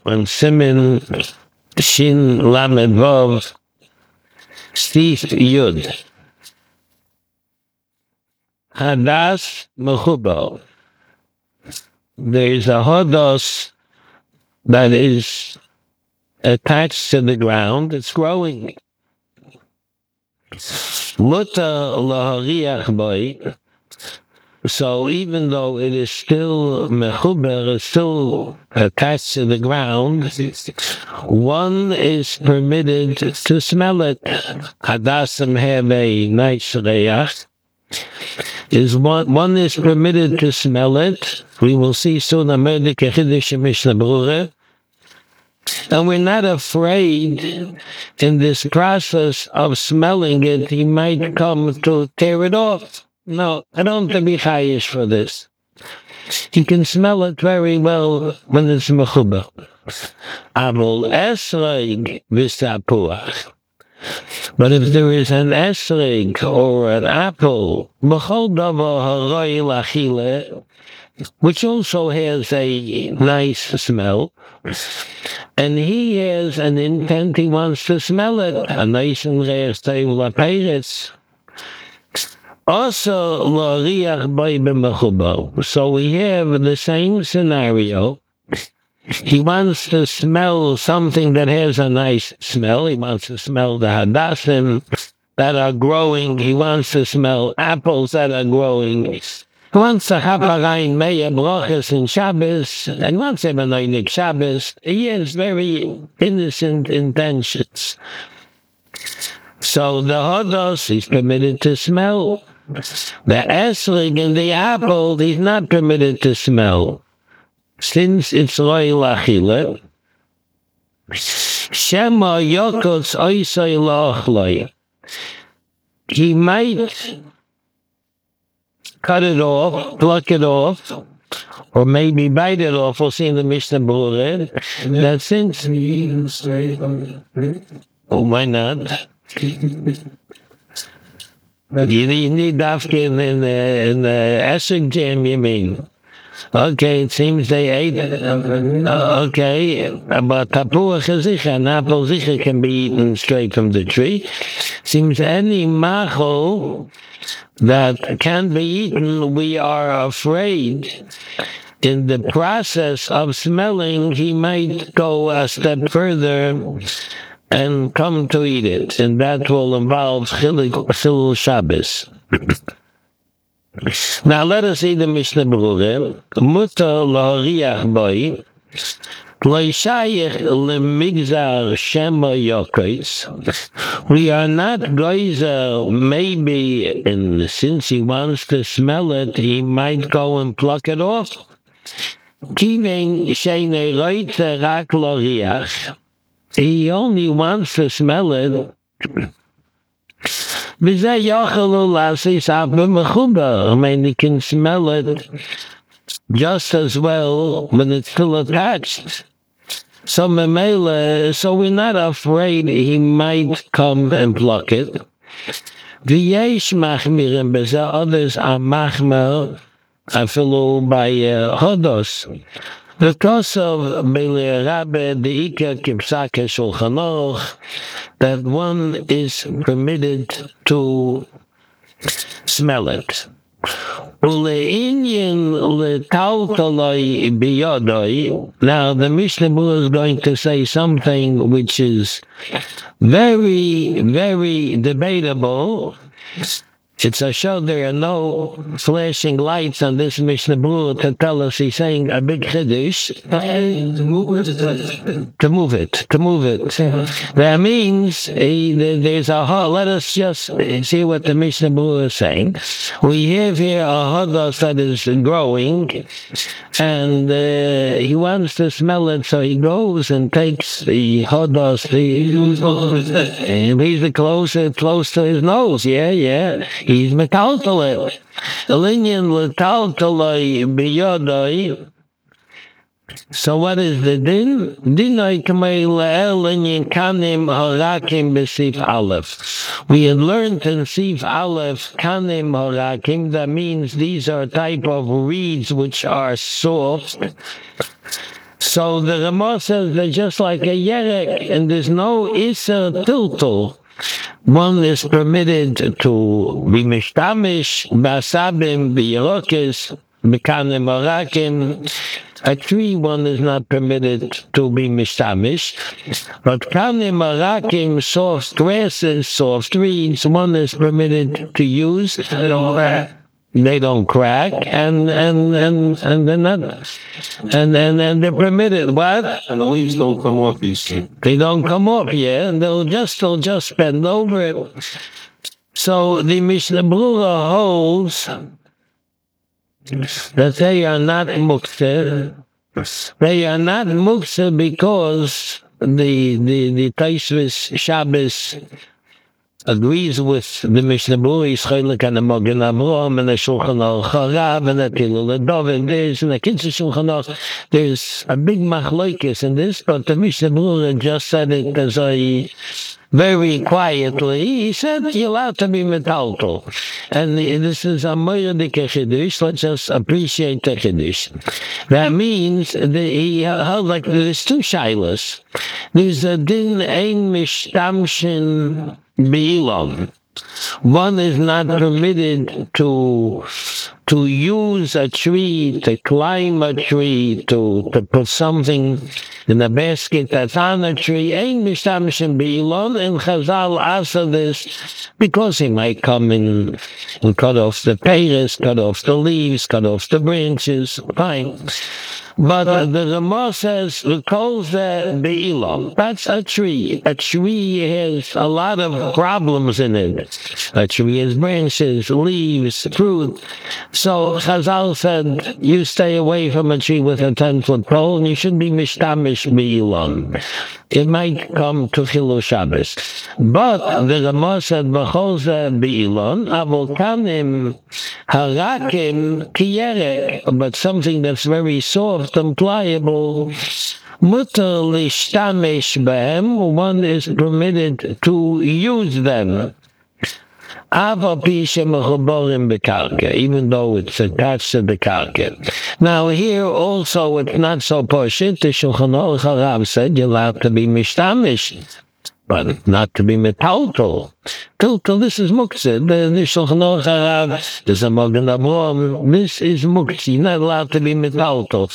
on Simin Shin Lamed Vav Steve Yud. Hadas Mechubar. There is a Hadas that is attached to the ground. It's growing. Muta lahariach boy. So even though it is still mechuber, it's still attached to the ground, one is permitted to smell it. Hadasim have a nice reach. One is permitted to smell it. We will see soon a Merdeke Chiddush Mishnah Berurah. And we're not afraid in this process of smelling it, he might come to tear it off. No, I don't have to be chayish for this. He can smell it very well when it's mechuber. Avol esrog v'sapuach. But if there is an esrog or an apple, b'chol davar haroi l'achile, which also has a nice smell, and he has an intent, he wants to smell it, a nice and rare style of pirates. Also, so we have the same scenario. He wants to smell something that has a nice smell. He wants to smell the hadassim that are growing. He wants to smell apples that are growing. He wants to have a rein meya brachas in Shabbos, and he wants to have a noinik Shabbos. He has very innocent intentions. So the hodos he's permitted to smell. The esrog in the apple he's not permitted to smell. Since it's roi l'achile, shema yokos oisoi la'achloi. He might cut it off, pluck it off, or maybe bite it off. We'll see in the Mishnah Berurah that since why not? You need dafke in the esrog jam, you mean? Okay, it seems they ate it. Okay, but tapuach zicha, an apple zicha can be eaten straight from the tree. Seems any machol that can be eaten, we are afraid in the process of smelling, he might go a step further and come to eat it, and that will involve chilul Shabbos. Now let us see the Mishnah Berurah. Muta lahariach boy, loishayich lemigzar shema yokos. We are not goizer, maybe, and since he wants to smell it, he might go and pluck it off. Kiven sheine roitze rak lahariach. He only wants to smell it. I mean, he can smell it just as well when it's still attached. So we're not afraid he might come and pluck it. Others are machmer, afilu by hodos. Because of Bele Rabbe, the Ika Kipsake Shulchan Aruch, that one is permitted to smell it. Now, the Mishnah Berurah is going to say something which is very, very debatable. It's a show there are no flashing lights on this Mishnah Berurah to tell us he's saying a big chiddush. To move it. That means there's a let us just see what the Mishnah Berurah is saying. We have here a hodos that is growing, and he wants to smell it, so he goes and takes the hodos. And he's close to his nose. Yeah. He's metaltalei. Elinyan letaltalei biyodai. So what is the din? Dinai kamei le'elinyan kanim harakim b'sif aleph. We had learned in Sif Aleph kanim harakim. That means these are type of reeds which are soft. So the Ramah says they're just like a yerek, and there's no iser tiltul. One is permitted to be mishtamish, basabim, biyarokis, mekanim arakim. A tree, one is not permitted to be mishtamish, but kanim arakim, soft grasses, soft reeds, one is permitted to use. They don't crack, and they're not, and they're permitted. What? And the leaves don't come off these things. They don't come off, yeah, and they'll just bend over it. So the Mishnah Berurah holds that they are not muktzeh. They are not muktzeh because the Tosfos Shabbos agrees with the Mishnah Berurah, Yisraelik and the Magen Avraham and the Shulchan Aruch Harav and the Tilul David. There's in the Kitzur Shulchan Aruch, there's a big machlokes in this, but the Mishnah Berurah just said it as a very quietly. He said you're allowed to be metaltal, and this is a moedik chiddush. Let's just appreciate the chiddush. That means he held like there's two shilas. There's a din ein mishtamshin beilon. One is not permitted to use a tree, to climb a tree, to put something in a basket that's on a tree. Ein mishtamshin beilon, and Chazal answer this because he might come in and cut off the peiros, cut off the leaves, cut off the branches. Fine. But the Ramah says, calls that beilon. That's a tree. A tree has a lot of problems in it. A tree has branches, leaves, fruit. So Chazal said, you stay away from a tree with a 10-foot pole, and you should be mishtamish beilon. It might come to Chilul Shabbos. But the Ramah said, b'chol zeh beilon, avol kanim harakim kiyerek, but something that's very soft and pliable, mutar lishtamish behem, one is permitted to use them. Even though it's attached to the karka. Now here also it's not so poshut. The Shulchan Aruch Harav said you're allowed to be mishtamish, but not to be metaltal. Tiltal, this is muktzeh. The Shulchan Aruch Harav, there's a Magen Avraham, this is muktzeh. You're not allowed to be metaltal.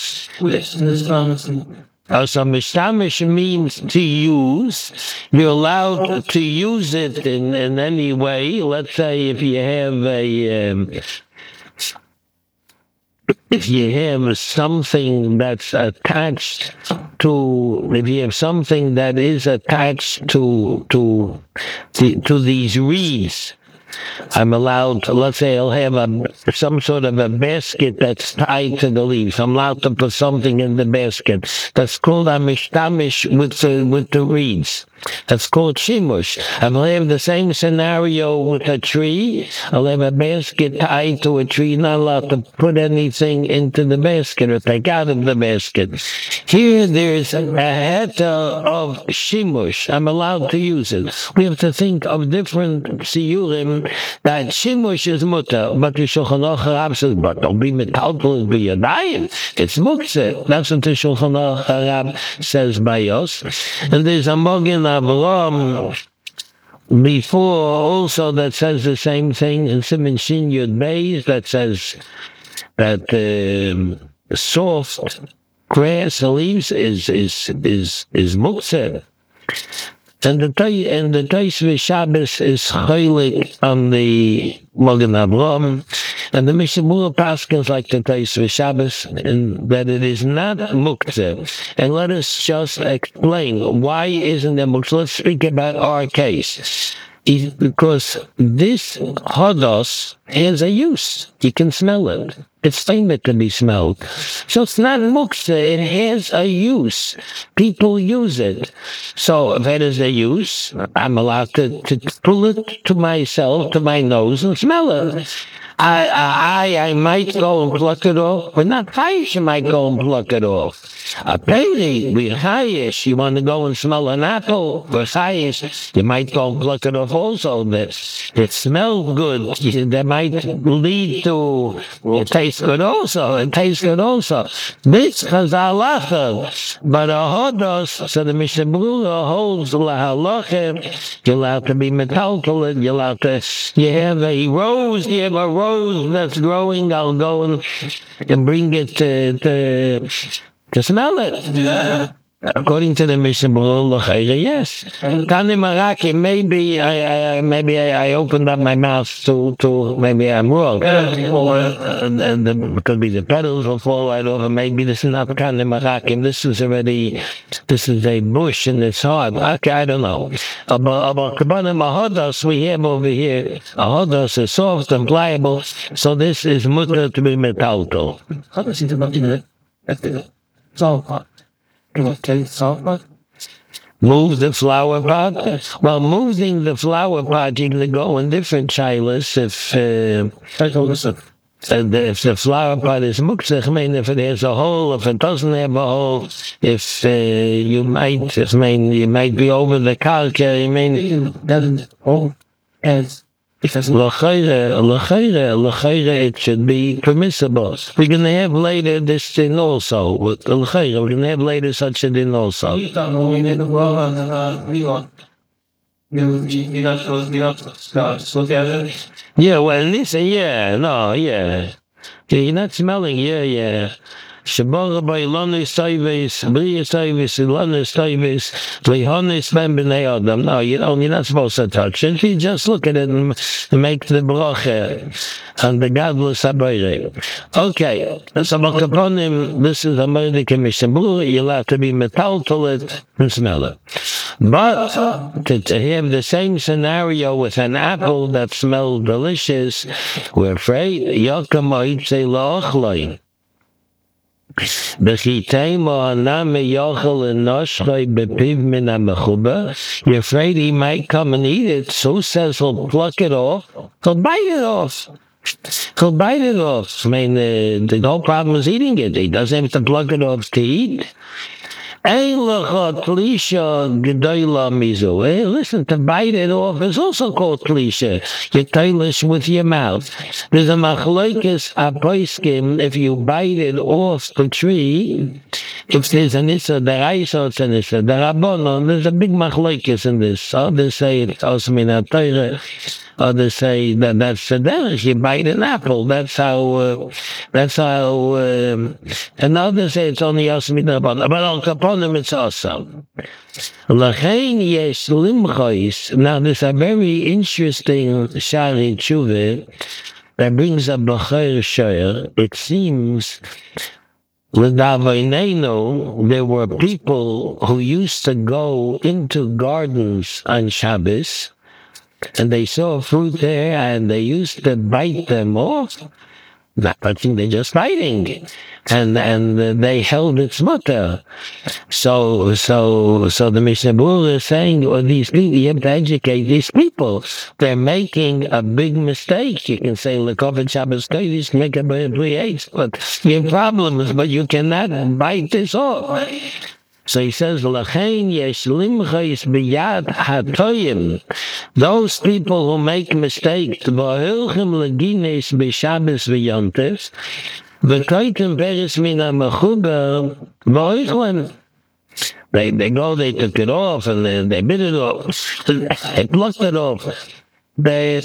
So mishtamish means to use. You're allowed to use it in any way. Let's say if you have something that's attached to, if you have something that is attached to these reeds, I'm allowed to, let's say I'll have some sort of a basket that's tied to the leaves. I'm allowed to put something in the basket. That's called a mishtamish with the reeds. That's called shimush. I'll have the same scenario with a tree. I'll have a basket tied to a tree, not allowed to put anything into the basket or take out of the basket. Here there's a heter of shimush. I'm allowed to use it. We have to think of different siyurim that shimush is mutter, but the Shulchan Aruch Harav says, but don't be metaltal, be a dying. It's muktzeh. That's what the Shulchan Aruch Harav says by us. And there's a Magen Avraham before also that says the same thing in Siman Shin Yud Beis, that says that soft grass leaves is muktzeh. And the Tosfos Shabbos is chaylik on the Magen Avraham, and the Mishnah Berurah paskins like the Tosfos Shabbos, and that it is not muktzeh. And let us just explain why isn't there muktzeh. Let's speak about our case. Because this hodos has a use. You can smell it. It's famous to be smelled. So it's not muktzeh. It has a use. People use it. So if it is a use, I'm allowed to pull it to myself, to my nose, and smell it. I might go and pluck it off, but not chayish. You might go and pluck it off. A peri, we chayish. You want to go and smell an apple, for chayish, you might go and pluck it off also. That it smells good. That might lead to it tastes good also. It tastes good also. This is halacha, but a hodos. So the Mishnah Berurah holds la halacha. You're allowed to be metaltal. You're allowed to. You have a rose. You have a rose that's growing. I'll go and bring it to smell it. Yeah. According to the Mishnah Berurah, yes. Tani Maraki, maybe I opened up my mouth to maybe I'm wrong. And it could be the petals will fall right over. Maybe this is not Tani Maraki. This is a bush and it's hard. Okay, I don't know. About Kabbanim Ahodos, we have over here, Ahodos is soft and pliable, so this is mutter to be metaltal. How does it about it? So move the flower pot. Well, moving the flower pot, you can go in different shilas. If the flower pot is muktzach, I mean, if it has a hole, if it doesn't have a hole, if you might be over the kalka, I mean, it doesn't hold as. L'chayre, it should be permissible. We're going to have later this thing also. With l'chayre, we're going to have later such a thing also. Yeah, well, listen, you're not smelling, yeah. Shabara by Lonis Taivis, Bria Taivis, Lonis Taivis, Lehonis Ben B'nei Adam. No, you're not supposed to touch it. You just look at it and make the bracha and the godless abayre. Okay, so Bakaponim, this is a murder commission. You're allowed to be metaltal it and smell it. But to have the same scenario with an apple that smells delicious, we're afraid, Yakamoitze La'ochloi. You're afraid he might come and eat it, so says he'll pluck it off. He'll bite it off. I mean, the whole problem is eating it. He doesn't have to pluck it off to eat. Hey, listen, to bite it off is also called klisha. You tailish with your mouth. There's a machlokes apoiskim. If you bite it off the tree, if there's an issa deraisa, it's an issa derabonon. There's a big machlokes in this. Others say it's also min ha-Torah. Others say that's the derech. You bite an apple. That's how. And others say it's only also min ha-Torah. But al kaponim it's awesome. Lachein yesh limchois. Now there's a very interesting shari tshuva that brings up b'chayr shayr. It seems l'davainenu there were people who used to go into gardens on Shabbos. And they saw fruit there, and they used to bite them off. Not touching, they're just biting, and they held its mutter. So the Mishnah Berurah is saying, well, these people, you have to educate these people. They're making a big mistake. You can say Lekovat Shabbos Kodesh, make a b'yetz, but you have problems, but you cannot bite this off. So he says, Lachein yesh limchais biyad hatoyim. Those people who make mistakes, v'hilchim legines b'Shabbos v'yontes, v'toitim peres min ha-mechuber, v'oichlem. They go, they took it off, and they bit it off. They plucked it off. They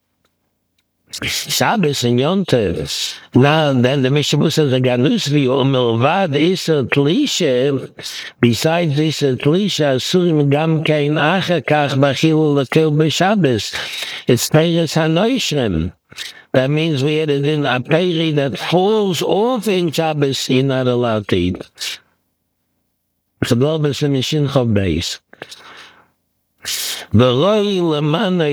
Shabbos and Yontev. Now, then the Mishnah says, "Ganusvi umilvad isa tlisha." Besides isa tlisha, asurim gam kein achakach b'chilul l'kel b'Shabbos. It's Peiris hanoishrim. That means we had it in a peri that falls off in Shabbos. You're not allowed to eat. So, Globus and Mishin Chavbeis. So you have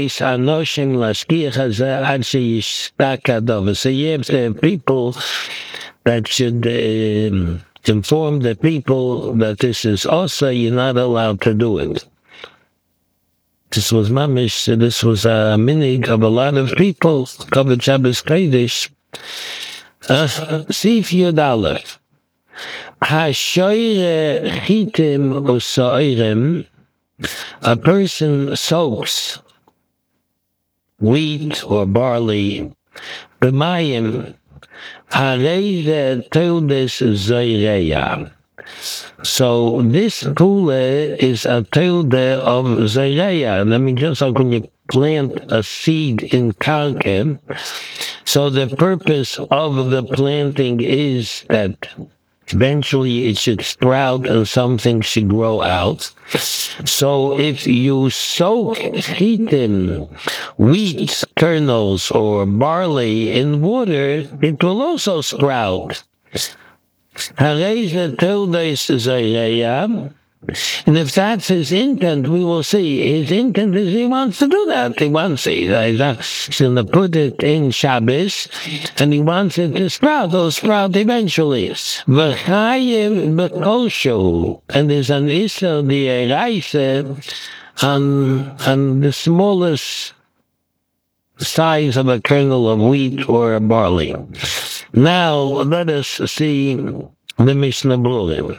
people that should inform the people that this is also, you're not allowed to do it. This was mamish. This was a minig of a lot of people covered Shabbos Kodesh. Sif Yud Aleph. Hashoire chitim usoirem. A person soaks wheat or barley. B'mayim harei teudes zoireya. So this kula is a teude of zoireya. Let me just say, when you plant a seed in karka, so the purpose of the planting is that eventually it should sprout and something should grow out. So if you soak chitim, wheat kernels or barley in water, it will also sprout. And if that's his intent, we will see. His intent is he wants to do that. He wants it. He's going to put it in Shabbos, and he wants it to sprout. It'll sprout eventually. And there's an Issa D'Oraisa on the smallest size of a kernel of wheat or barley. Now, let us see the Mishnah Berurah.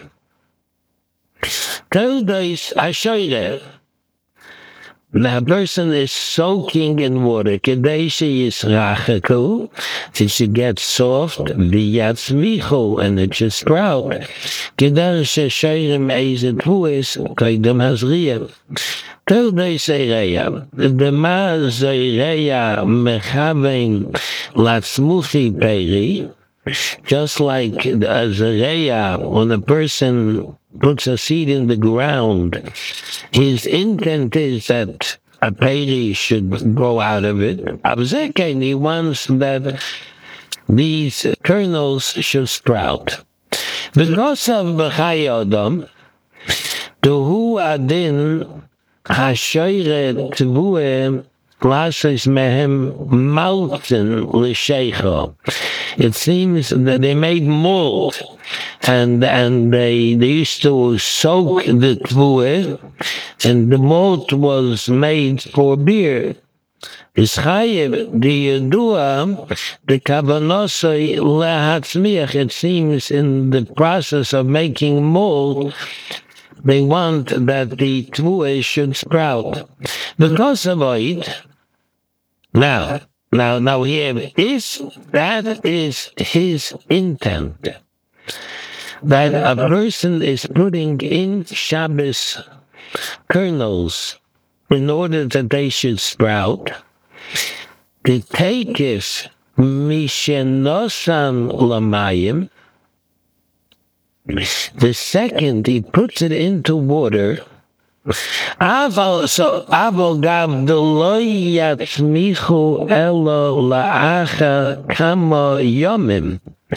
Teudos hashoire. The person is soaking in water. Kedei sheyisracheku, it should get soft. V'yatzmichu, and it should sprout. Kedei sheshoirem eizet huis koidem hazriyah. Teudos zeireya. The ma zeireya mechavein latzmuchi peri. Just like a zereya, when a person puts a seed in the ground, his intent is that a peri should grow out of it. Abzeken, he wants that these kernels should sprout. Because of b'chai adam, tohu adin hashoire tvueh Lasis mehem malten l'sheicha. It seems that they made mold, and they used to soak the tvueh, and the mold was made for beer. Is chayev the yedua the kavanosoi lehatzmiach. It seems in the process of making mold, they want that the tvueh should sprout. Because of it. Now here, if that is his intent, that a person is putting in Shabbos kernels in order that they should sprout, the teikif mishenosan lamayim, the second he puts it into water. Aval gav deloy yatzmichu elo la'acha kama yomim.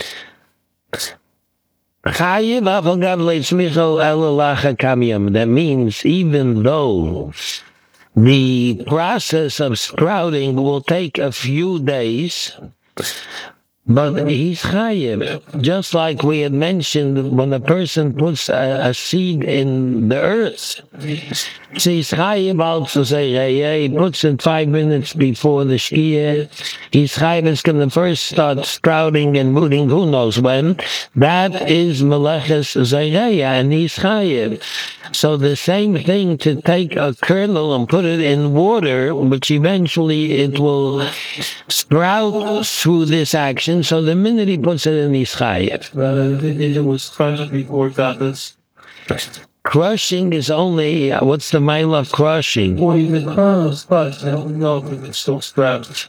Chayiv aval gav yatzmichu elo la'acha kama yomim. That means even though the process of sprouting will take a few days, but he's chayiv, just like we had mentioned when a person puts a seed in the earth. He's chayiv also say, he puts it 5 minutes before the shkia. He's chayiv, it's going to first start sprouting and moving, who knows when. That is meleches zayreya, and he's chayiv. So the same thing to take a kernel and put it in water, which eventually it will sprout through this action. So the minute he puts it in, he's chayiv. It was crushed before this. Crushing is only, what's the mile of crushing? Well, even kernels, but I don't know if it still sprouts.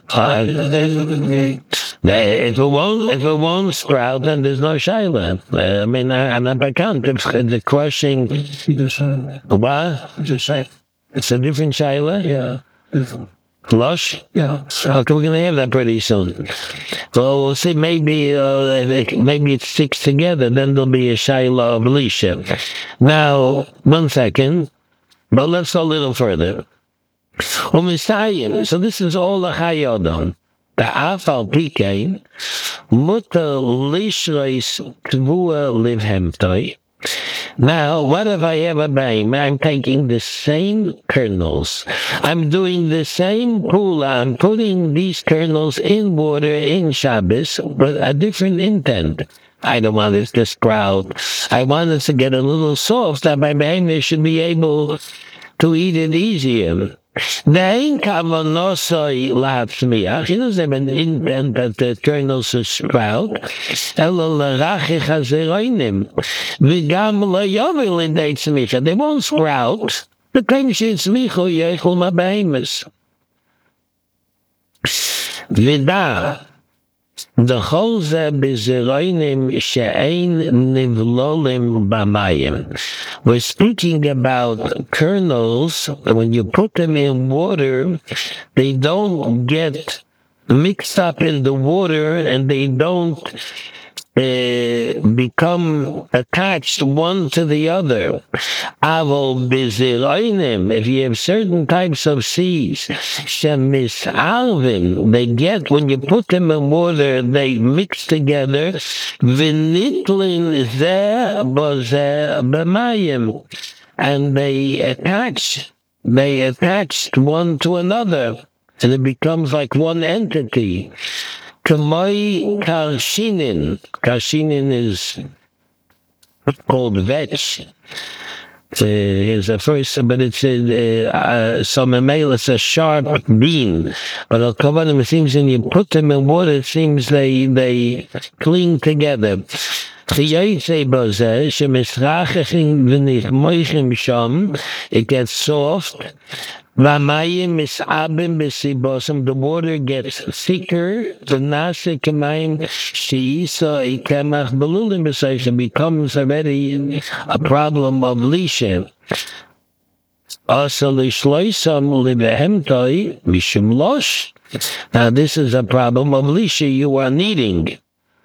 If it won't sprout, then there's no shaila. I mean, I'm not account the crushing. What? It's a different shaila? Yeah. Different. Lush? Yeah. Okay, we're going to have that pretty soon. So we'll see, maybe it sticks together, then there'll be a shaila of Elisha. Now, 1 second, but let's go a little further. So this is all the Hayodon. The Afal Pikein, Mutter Lishreis Tvua Livhemtoi. Now, what if I have a baim? I'm taking the same kernels. I'm doing the same pula. I'm putting these kernels in water in Shabbos, but a different intent. I don't want it to sprout. I want it to get a little soft that my baim should be able to eat it easier. Nein kavanosoi latzmiach. He doesn't have an intent that the kernels should sprout. Elo l'rachich hazeroinim. V'gam lo'yovel l'dei tzmicha. They won't sprout. The claim she'tzmichu yechul ma'beimus. V'da. The whole bezeroinim she'ein nivlolim b'mayim. We're speaking about kernels. When you put them in water, they don't get mixed up in the water, and they don't become attached one to the other. Avol bezeroinim. If you have certain types of seeds, shemisarvim, they get, when you put them in water, they mix together. V'nitlin zeh b'zeh b'mayim, and they attach one to another, and it becomes like one entity. Kamoi karshinin. Karshinin is called vetch. It's a first, but it's some email. It's a sharp bean. But al kavanim, it seems when you put them in water, it seems they cling together. It gets soft. The water gets thicker. It becomes already a problem of lisha. Now this is a problem of lisha. You are kneading.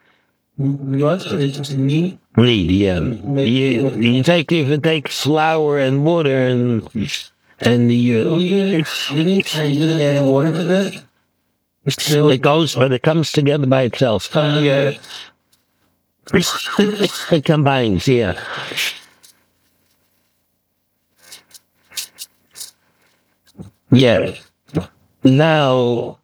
Knead, yeah. You take flour and water and water for that? It goes, but it comes together by itself. Yeah. It combines, yeah. Yeah. Now,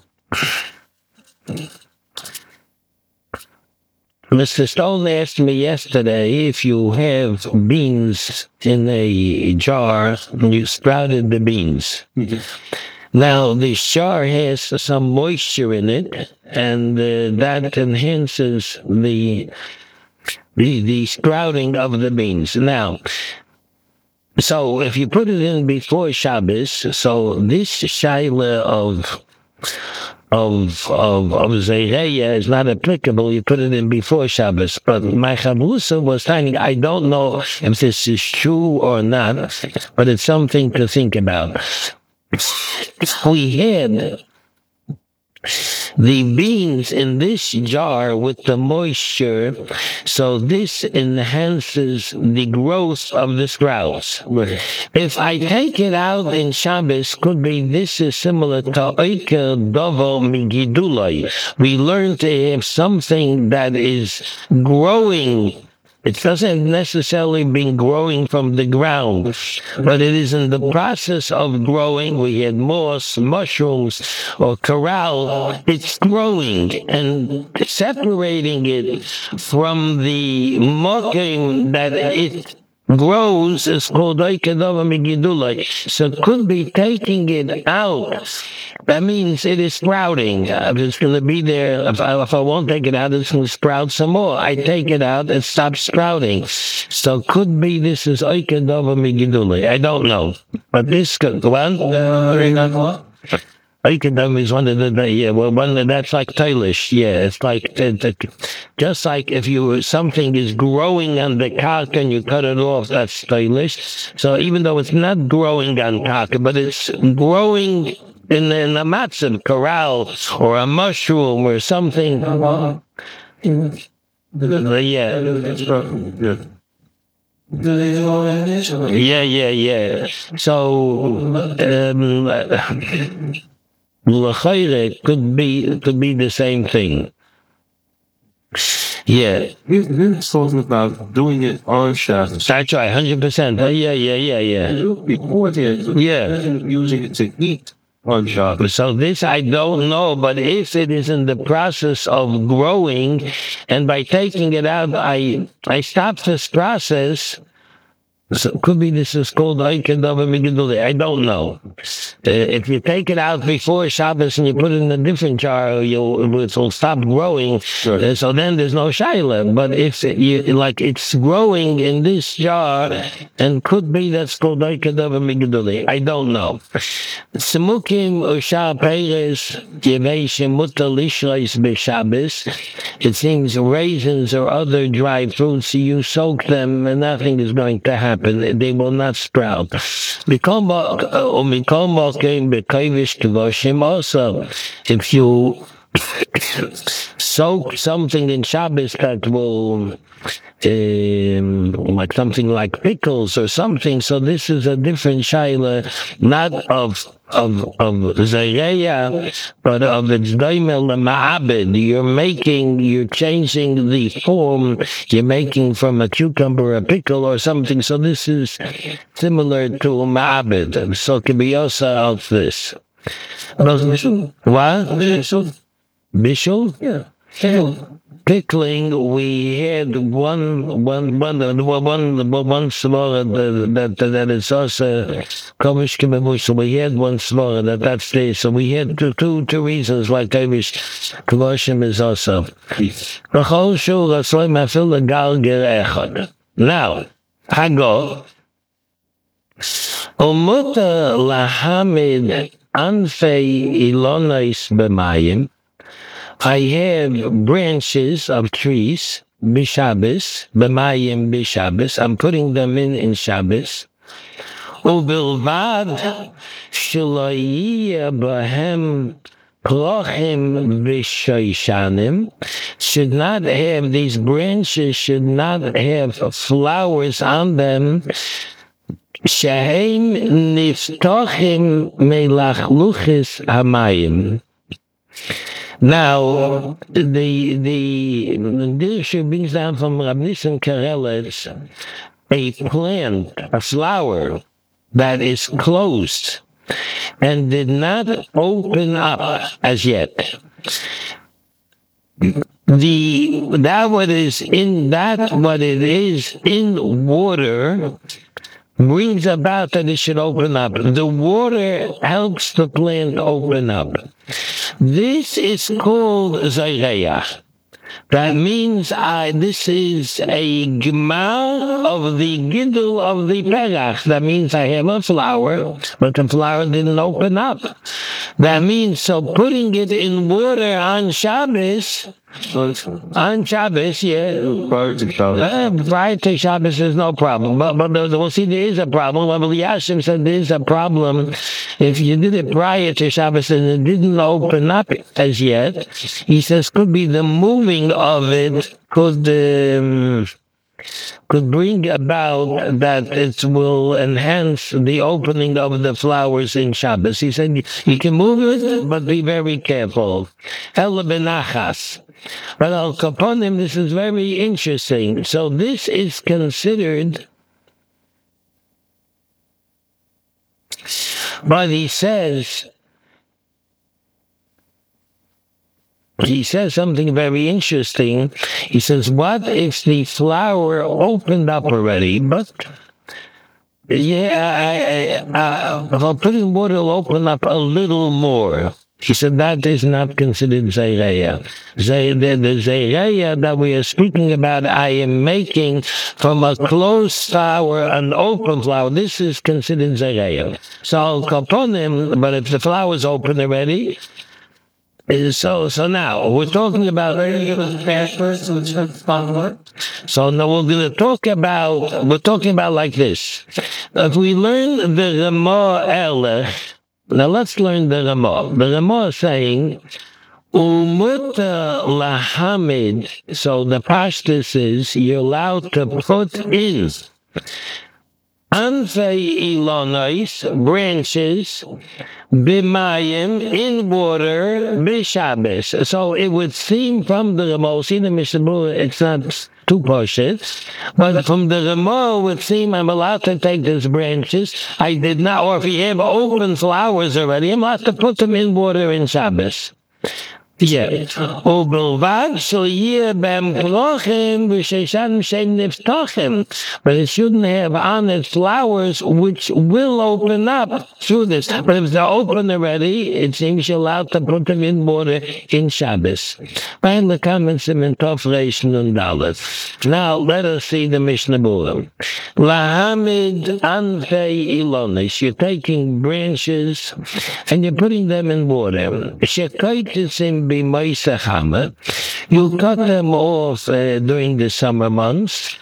Mr. Stone asked me yesterday if you have beans in a jar, you sprouted the beans. Mm-hmm. Now, this jar has some moisture in it, and that enhances the sprouting of the beans. Now, so if you put it in before Shabbos, so this shaila of Zereya is not applicable. You put it in before Shabbos. But my Chavrusa was saying, I don't know if this is true or not, but it's something to think about. We had the beans in this jar with the moisture, so this enhances the growth of the sprouts. If I take it out in Shabbos, could be this is similar to Oike Dovo Migidulai. We learn to have something that is growing. It doesn't necessarily be growing from the ground, but it is in the process of growing. We had moss, mushrooms, or corral. It's growing, and separating it from the mocking that it grows is called Oikedova Migidulai. So it could be taking it out. That means it is sprouting. It's going to be there. If I won't take it out, it's going to sprout some more. I take it out, it stops sprouting. So could be this is Oikedova Migidulai. I don't know. But this could go on. Oikedom is one of that's like tailish. Yeah, it's like, just like if something is growing on the cock and you cut it off, that's tailish. So even though it's not growing on cock, but it's growing in a matzah, corral, or a mushroom, or something. Yeah. So, L'chayre could be the same thing. Yeah. It's talking about doing it on Shabbos. That's right, 100%. Yeah. Before that, Yeah. using it to eat on Shabbos. So this I don't know, but if it is in the process of growing, and by taking it out, I stop this process. So could be this is called Aikadav Migduli. I don't know. If you take it out before Shabbos and you put it in a different jar, it'll stop growing. Sure. So then there's no shaila. But if it's growing in this jar, and could be that's called Aikadav Migduli. I don't know. Semukim Usha Peres Yevei Muta Lishrais B'Shabbos. It seems raisins or other dry fruits, you soak them and nothing is going to happen. They will not sprout. Also, if you soak something in Shabbos that will, like something like pickles or something, so this is a different shaila, not of Zayreya, but of its daimel ma'abed. You're changing the form, you're making from a cucumber a pickle or something, so this is similar to ma'abed. So can be also of this. What? Bishul? Yeah. Pickling, we had one svara that is also komish kememush. So we had one svara that stays. So we had two reasons why komish kemoshim is also. Now, Hago umuta lahamid anfei ilonais b'mayim. I have branches of trees, b'Shabbos, b'mayim b'Shabbos. I'm putting them in Shabbos. Ubilvad shelo yiyeh bahem plochim v'shoishanim. These branches should not have flowers on them. Shehem niftochim melachluchis hamayim. Now, the Dirshu brings down from Rav Nissen Karelitz a plant, a flower that is closed and did not open up as yet. What it is in water brings about that it should open up. The water helps the plant open up. This is called Zayreya. That means this is a gemar of the gidul of the perach. That means I have a flower, but the flower didn't open up. That means, so putting it in water on Shabbos, yeah. Prior to Shabbos, there's no problem. But we'll see there is a problem. Rabbi Yashim said there is a problem. If you did it prior to Shabbos and it didn't open up as yet, he says could be the moving of it could bring about that it will enhance the opening of the flowers in Shabbos. He said you can move it, but be very careful. Ela benachas. But al kaponim, this is very interesting. So this is considered, but he says something very interesting. He says, what if the flower opened up already? But if I'll put it in water, it'll open up a little more. He said that is not considered Zayreya. The Zayreya that we are speaking about, I am making from a closed flower an open flower. This is considered Zayreya. So I'll kaponim, but if the flower is open already, so now we're talking about. So now we're talking about like this. If we learn the Ramah Ele. Now let's learn the Ramah. The Ramah is saying, Umuta lahamid. So the pashtus is you're allowed to put in Anfei ilonois, branches, b'mayim, in water, b'Shabbos. So it would seem from the Ramah, see the Mishnah Berurah, it's not two portions, but from the Ramah it would seem I'm allowed to take these branches. I did not, or if you have open flowers already, I'm allowed to put them in water in Shabbos. Yeah. Ubelvad shel yeh b'hem klochim v'sheishan shem niftochim. But it shouldn't have on it flowers which will open up through this. But if they're open already, it seems you're allowed to put them in water in Shabbos. Find the comments in Tov Reish Nun Dalet. Now let us see the Mishnah Berurah. Lahamid anfei ilonis. You're taking branches and you're putting them in water. Shekoitisim b'moisechama. You cut them off during the summer months.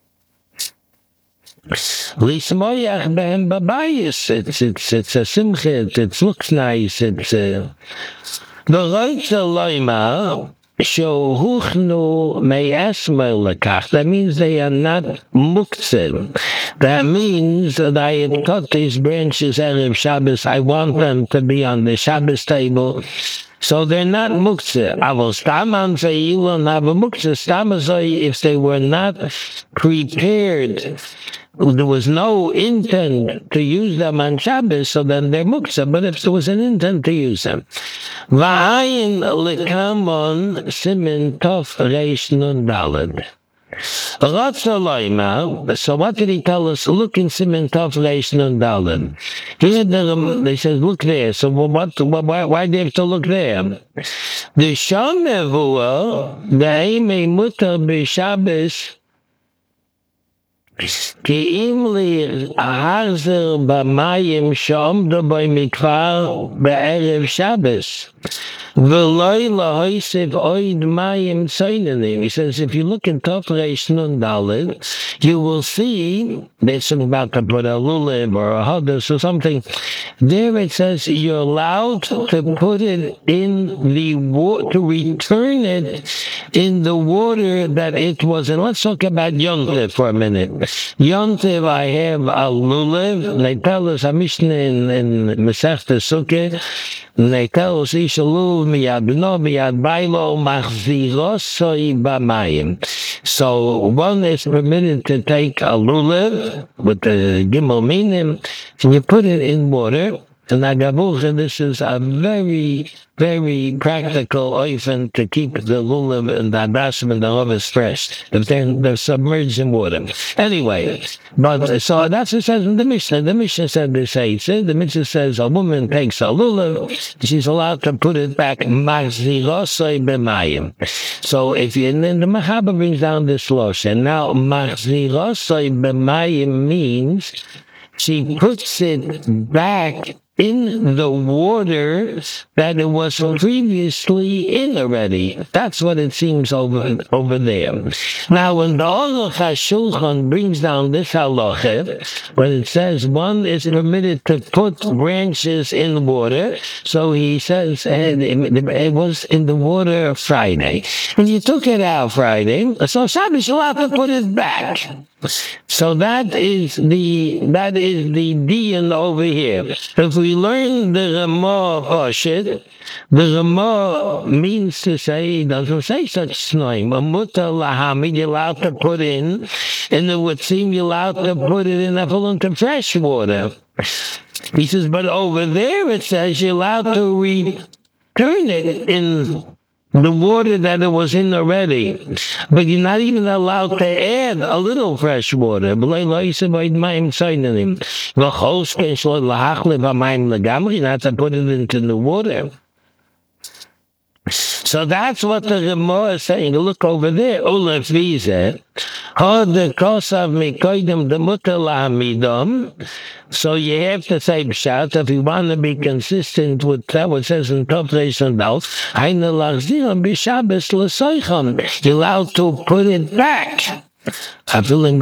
Lismoyach behem babayis. It's a simcha. It looks nice. It's the Reutzer Loimar. Shohuchnu me'esmel lekach. That means they are not muktzim. That means that I had cut these branches Erev Shabbos. I want them to be on the Shabbos table. So they're not muktzah. Avol staman ve'ilon have a muktzah. Stamazoi, if they were not prepared, there was no intent to use them on Shabbos, so then they're muktzah. But if there was an intent to use them, v'ayin lekamon simin tov reish nun daled. So what did he tell us? Look in Siman Tov Reish Nun Daled. Here they said, look there. So why do you have to look there? The Shomevua, the Eimei Mutter B'Shabbos, כי אם להחזר במים שעומדו במקבר בערב שבס, ולא להוסיף עוד מים צייננים. He says, if you look in Tov Reish Nun Daled, you will see, there's something about to put a lulav or a hadas or something. There it says, you're allowed to put it in the water, to return it in the water that it was in. Let's talk about Yom Tov for a minute. Yom Tov, I have a lulav. They tell us a Mishnah in Masechta Sukkah. They tell us Ish lulav miyad b'no miyad bailo machzirosoi b'mayim. So one is permitted to take a lulav with the gimel minim, and you put it in water. And Agavucha, this is a very, very practical oifen to keep the lulav and the adasim and the ovis fresh. If they're submerged in water. Anyway, but so that's what it says in the Mishnah. The Mishnah said this. The Mishnah says a woman takes a lulav, she's allowed to put it back. Machzirosoi b'mayim. So if you, and then the Mechaber brings down this lotion. Now, machzirosoi b'mayim means she puts it back in the water that it was previously in already. That's what it seems over there. Now, when the Aruch HaShulchan brings down this halacha, when it says one is permitted to put branches in water, so he says it was in the water Friday. When you took it out Friday, so Shabbos you'll have to put it back. So that is the diyan over here. If we learn the Ramah Hoshit, the Ramah means to say, it doesn't say such snoim. A mutter lahamid, you're allowed to put in, and it would seem you're allowed to put it in into fresh water. He says, but over there it says you're allowed to return it in the water that it was in already, but you're not even allowed to add a little fresh water. You're not to put it into the water. So that's what the Ramah is saying. Look over there. Ulef Vize. So you have to say Pshat, if you want to be consistent with that, what says in Tov Reish Nun Daled, you're allowed to put it back. That's a Tais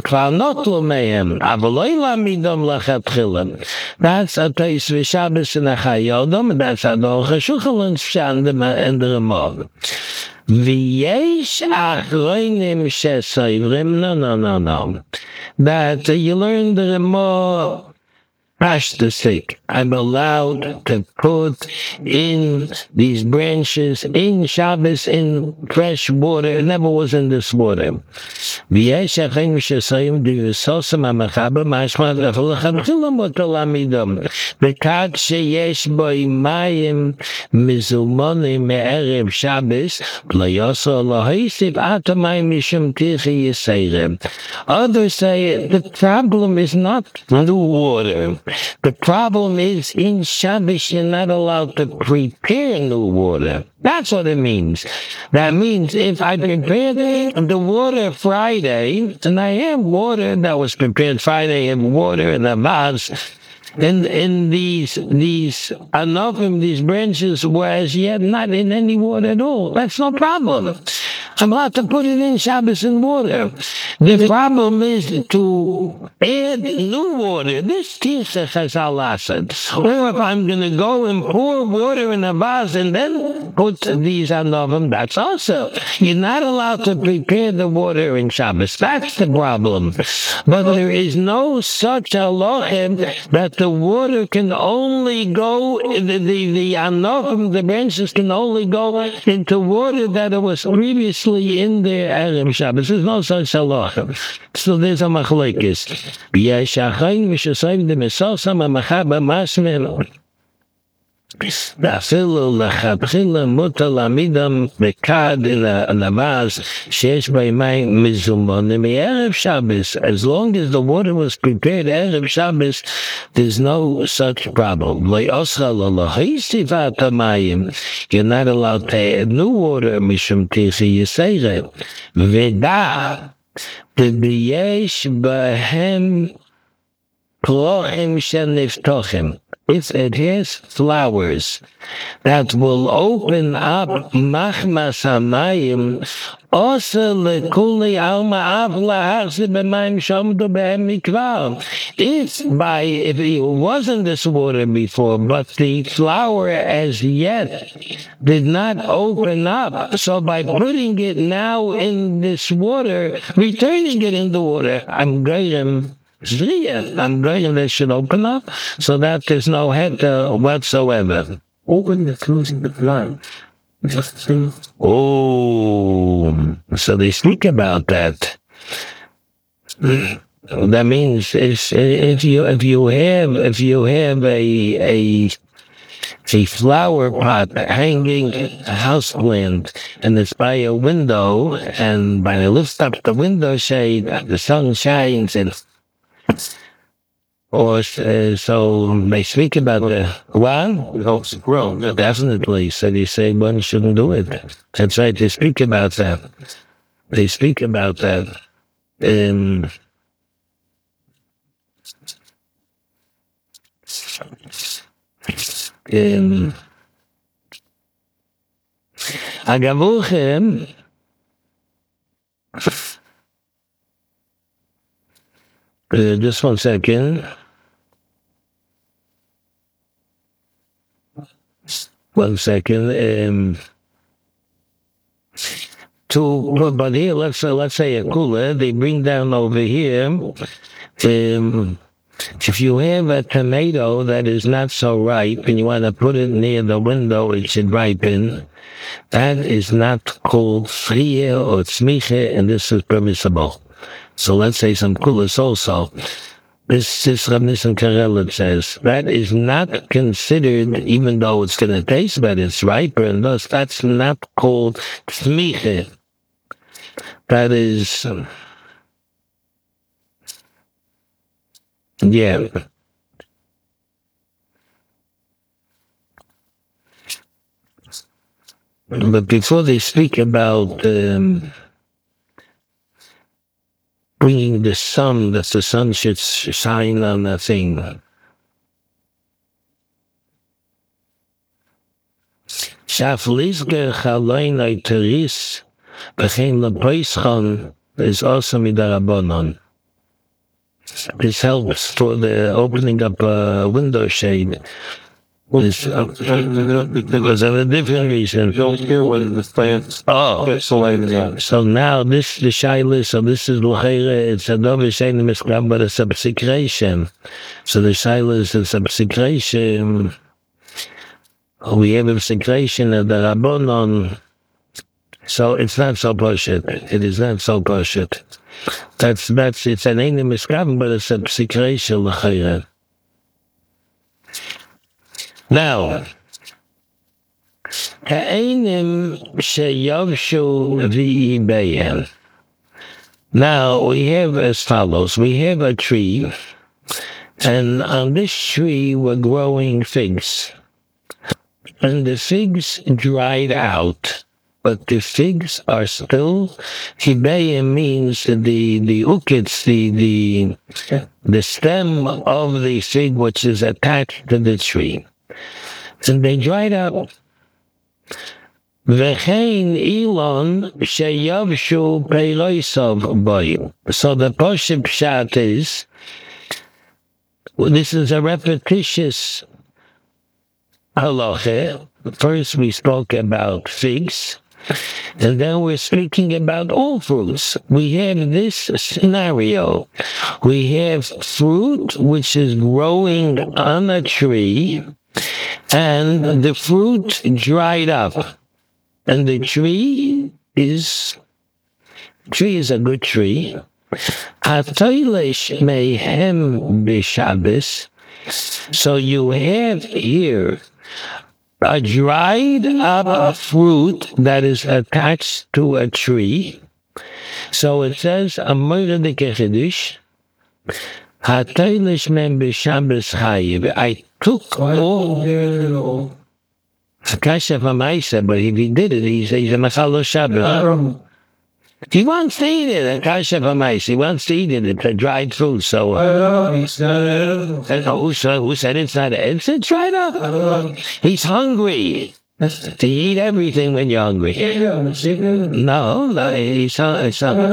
v'Shabbos and a Chayodom, and that's a Aruch HaShulchan and the Ramah. V'yesh achronim shesoivrim. No. That you learn the more Pashtasik. I'm allowed to put in these branches in Shabbos in fresh water. It never was in this water. V'yesh achronim shesoivrim d'yusosam ha'machaba mashma v'lechamchila motolamidam. V'kad sheyesh boi mayim mizumonim me'erev Shabbos v'layoso lohisib atamayim mishum tichi yisayrim. Others say the problem is not the water. The problem is in Shabbos you're not allowed to prepare new water. That's what it means. That means if I prepare the water Friday, and I have water that was prepared Friday, and water in the vase, in these anofim, these branches, whereas yet not in any water at all. That's no problem. I'm allowed to put it in Shabbos in water. The problem is to add new water. This Tisach has alasad. Or if I'm going to go and pour water in a vase and then put these anofim, that's also. You're not allowed to prepare the water in Shabbos. That's the problem. But there is no such halachim that the water can only go, the anofim, the branches can only go into water that it was previously in the Erev Shabbos. There's no such halacha. So there's a machlekes. B'yashachayim v'shasayim d'mesosam ha'machaba masmel. Afילו lechatchila mutar lamidam bekad in a vase sheyesh b'o mayim mizumonim me'erev Shabbos. As long as the water was prepared Erev Shabbos, there's no such problem. Lo'oscha lo'lohisiv ha'tamayim. You're not allowed to add new water mishum tichi yisayre. V'da t'biyesh b'hem plochim sheniftochim. If it has flowers that will open up machmas hamayim, also lekuli alma avla hachzib b'mayim shomdu b'hem mikvar. If it wasn't this water before, but the flower as yet did not open up, so by putting it now in this water, returning it in the water, I'm going they should open up so that there's no head whatsoever. Open the closing the blind. Oh, so they speak about that. That means if you have a flower pot hanging a house plant and it's by a window, and when I lift up the window shade, the sun shines and or so they speak about the one. It helps it grow. Definitely. So they say one shouldn't do it. That's right. They speak about that. They speak about that. In Agavuchem. Just 1 second. 1 second. But here, let's say a cooler, they bring down over here. If you have a tomato that is not so ripe and you want to put it near the window, it should ripen. That is not called frie or tzmiche, and this is permissible. So let's say some kulas also. This is Rav Nissen Karelitz says that is not considered, even though it's going to taste better, it's riper, and thus that's not called tzmiche. That is, yeah. But before they speak about bringing the sun, that the sun should shine on the thing. Shaflizger chaloinai teris b'chein lepoischon is also midarabonon. This helps for the opening up a window shade. Because of a different reason. Don't hear what the plants isolated on. So now this the shaila. So this is l'cheira. It's a novice saying the miskam, but a subsecration. So the shaila is a subsecration. We have a subsecration of the rabbonon. So it's not so bullshit. It is not so bullshit. That's it's an ain't miskam, but a subsecration l'cheira. Now, Ha'enim sheyavshu v'yibeyen. Now we have as follows. We have a tree, and on this tree were growing figs. And the figs dried out, but the figs are still. Hibeyen means the ukits, the stem of the fig which is attached to the tree. And they dried up. V'chein ilon sheyavshu peirosav boy. So the Poshup Pshat is, this is a repetitious halacha. First we spoke about figs, and then we're speaking about all fruits. We have this scenario. We have fruit which is growing on a tree, and the fruit dried up. And the tree is a good tree. Hatoilish mehem b'Shabbos. So you have here a dried up fruit that is attached to a tree. So it says, Amor de Kechidush, Hatoilish mehem b'Shabbos chayiv. I took all Kasha Famaisa, but if he did it, he's a Machalo Shabbos. He wants to eat it, Kasha Famaisa. He wants to eat it. It's a dried fruit, so. Who said it's not? It's dried up. He's hungry. To eat everything when you're hungry. No, he's hungry.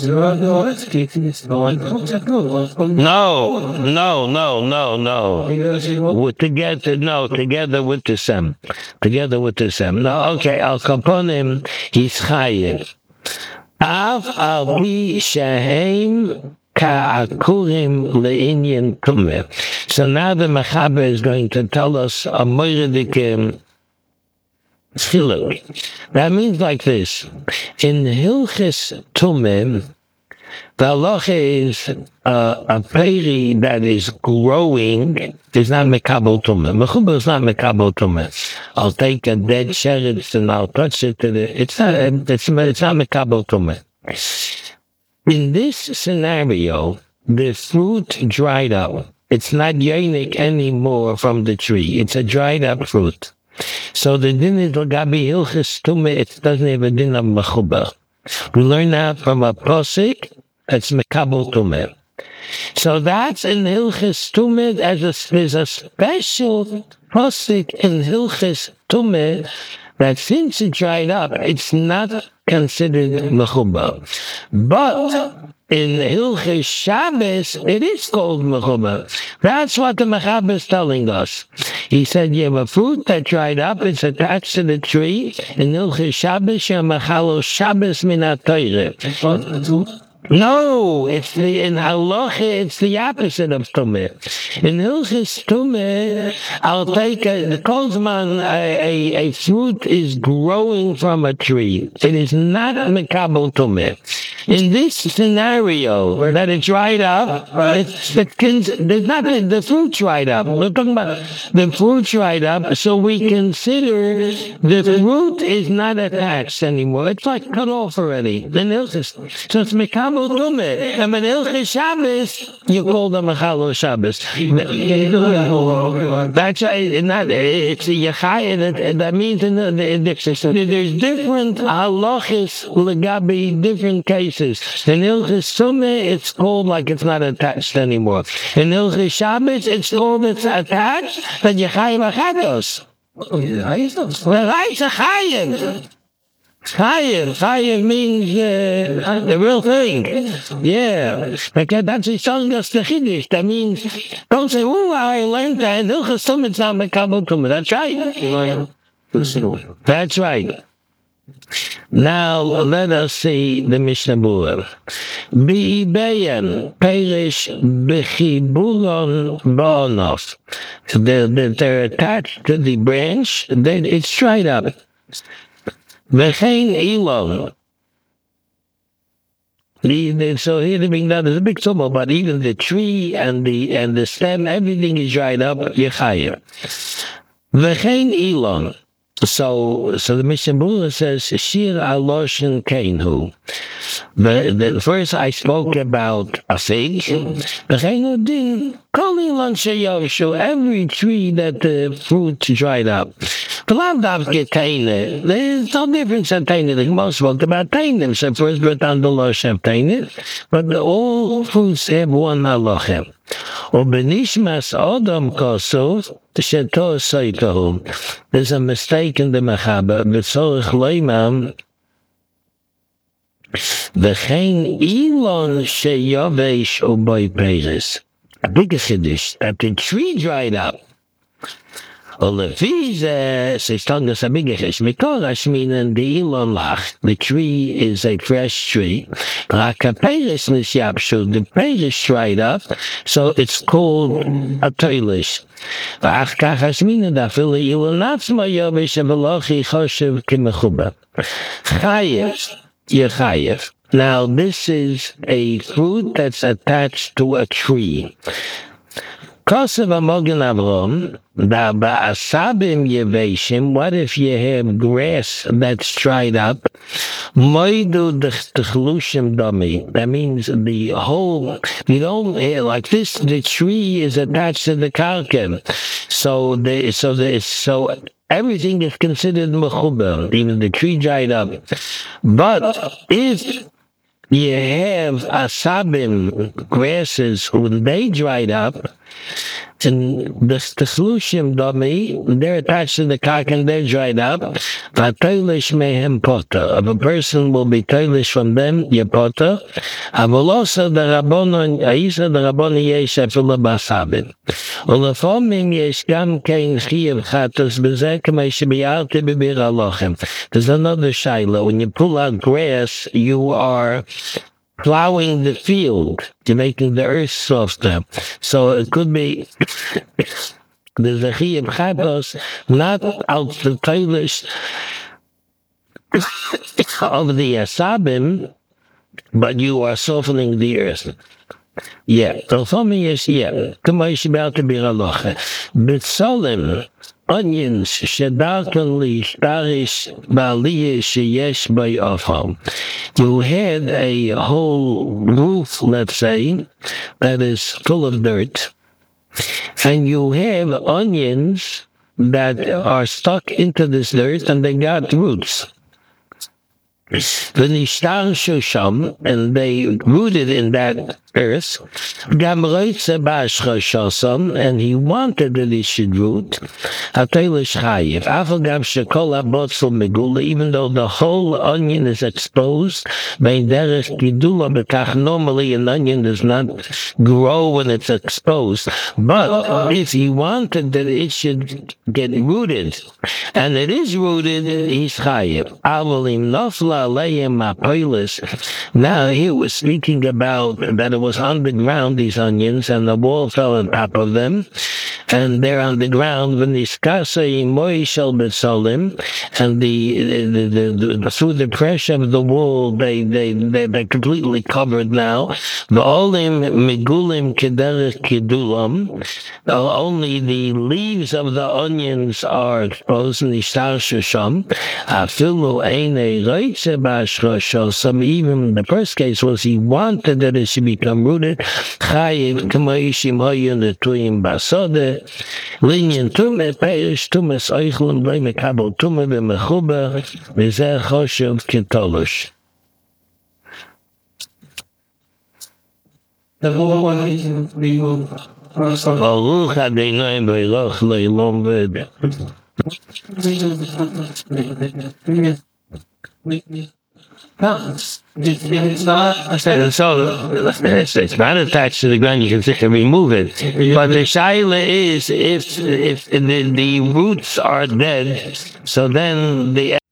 No. Together with the Sem. No, okay, I'll compone him. He's chayiv. Av al-pi shehem ka'akurim le'inyan tumeh. So now the Mechaber is going to tell us a moiridik that means like this. In Hilchis Tumim, the halacha is a peri that is growing is not mekabel tumah. Mechuba is not mekabel tumah. I'll take a dead sheretz and I'll touch it. It's not mekabel tumah. In this scenario, the fruit dried up. It's not yonik anymore from the tree. It's a dried up fruit. So the din is Gabi Hilchis Tumah, it doesn't have a din of Mechuba. We learn that from a posik, it's Mekabel Tumah. So that's in Hilchis Tumah, there's a special posik in Hilchis Tumah that since it dried up, it's not considered Mechuba. But in Hilchis Shabbos, it is called Mechuba. That's what the Mechaber is telling us. He said, you have a fruit that dried up, it's attached to the tree. In Hilchis Shabbos, you machalo Shabbos min ha-Torah. No, in halacha, it's the opposite of tumah. In Hilchis Tumah, I'll take the Kolzman, a fruit is growing from a tree. It is not a mekabel tumah. In this scenario, that it dried up, the fruit dried up. We're talking about the fruit dried up, so we consider the fruit is not attached anymore. It's like cut off already. So it's mekabel. And in Hilchis Shabbos, you call them Machalo Shabbos. That's it's a Yechai, that means there's different halachis legabi different cases. In Hilchis Tumah, it's called like it's not attached anymore. In Hilchis Shabbos, it's called it's attached, but Yechai Machados. Well, I Chayim. Chayev means the real thing. Yeah, because that's the telling us the Chiddush. That means don't say, "Oh, I learned that." That's right. That's right. Now let us see the Mishnah Berurah. Bi'beyan perish b'chibulon ba'onof. So they're attached to the branch. Then it's dried up. V'chein ilon. So here the being done is a big trouble, but even the tree and the stem, everything is dried up. Yechayev. V'chein ilon. So the Mishnah Berurah says, Shir aloshin keinhu. The first I spoke about a fig. Every tree that the fruit dried up. There's no difference in tainted. The most spoke about tainted. So first brought down the losh of tainted. But all fruits have one halachem. Ubenishmas Adam Kosov, Sheto Saitahu. There's a mistake in the Mechaba, B'tzorich Leimam, V'chein Ilon Sheyavesh Ubay Peres. A big chiddush, that the tree dried up. Olefiz, so it's telling us a big chiddush. Mikorash meaning the Ilon Lach, the tree is a fresh tree. Rakaperes Nishyapshu, the peres dried up, so it's called a toilish. V'achkachas meaning that Philly, you will not smell Yavish and Velochi Choshev Kimechuba. Chayev, Yechayev. Now this is a fruit that's attached to a tree. Kosev Amogen Avrom, da ba'asabim yeveshim, what if you have grass that's dried up? Moidu d'chlushim dami. That means the whole, you don't, like this, the tree is attached to the karka. So everything is considered mechuber, even the tree dried up. But if you have asabim, grasses, when they dried up, and the solution dami, they're attached to the cock and they're dried up. V'atoilish mehem potter. If a person will be toilish from them, your potter. Avolosa the rabbonon, aisa the rabbonon yesh efila basabim. Ulefomim yesh gam kein chiyav chatos bezeh k'may shebi'arte b'bir alochem. There's another shaila. When you pull out grass, you are plowing the field, you're making the earth softer. So it could be the Zechiyim Chatos, not out the toilish of the Asabim, but you are softening the earth. Yeah. So for me is, yeah. Bitzolim, onions, shedarkali, starish, baliye, sheyesh by ofham. You had a whole roof, let's say, that is full of dirt, and you have onions that are stuck into this dirt and they got roots. And they rooted in that earth. And he wanted that it should root. Even though the whole onion is exposed, normally an onion does not grow when it's exposed. But if he wanted that it should get rooted, and it is rooted, he's chayiv. Now he was speaking about that it was on the ground, these onions, and the wall fell on top of them, and they're on the ground. When and through the pressure of the wall, they're completely covered now. Only the leaves of the onions are exposed. Some even the first case was he wanted that it should become rooted. Linyan tume perish tumes oichlum blei mekabel tume v'mechuber v'zeh choshev kintolush. Baruch Adonai v'eloch leilom v'ed. So it's not attached to the ground. You can remove it. But the shaila is if the roots are dead, so then the